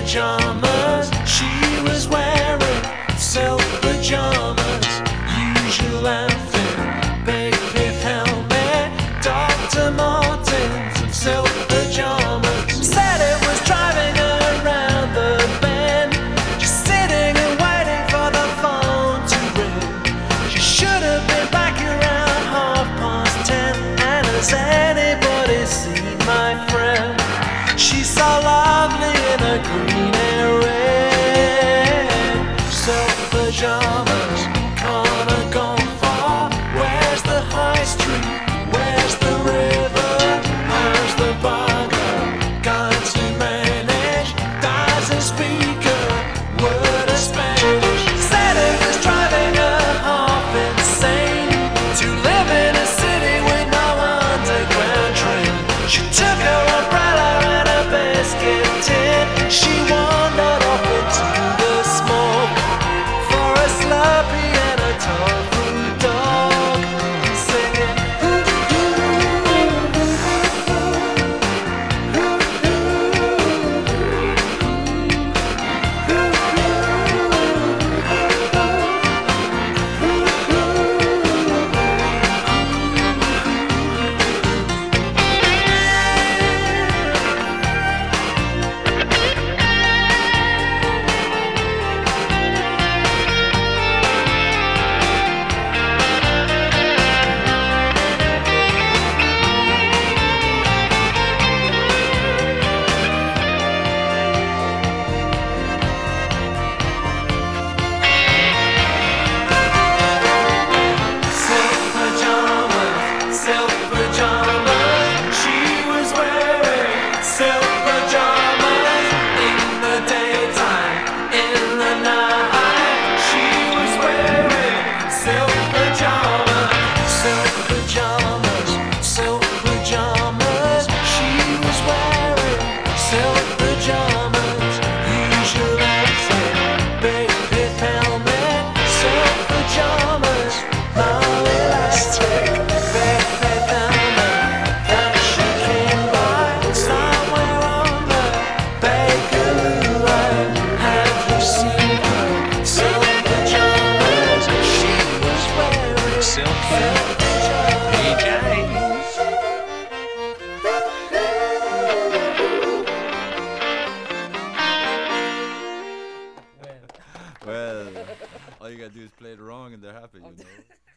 pajamas. She was wearing silk pajamas. Usual outfit, big pith helmet, Dr. Martens and silk pajamas. Said it was driving her around the bend, just sitting and waiting for the phone to ring. She should have been back around 10:30. And has anybody seen my friend? She's so lovely in a green and red silk pajamas. Can't have gone far. Where's the high street? Where's the river? How's the bugger going to manage? Doesn't speak a word of Spanish. Said it was driving her half insane to live in a city with no underground train. She took her umbrella and a biscuit tin. She wandered off into the smoke for a Slurpee and a tofu dog, singing Well, all you gotta do is play it wrong and they're happy, you know.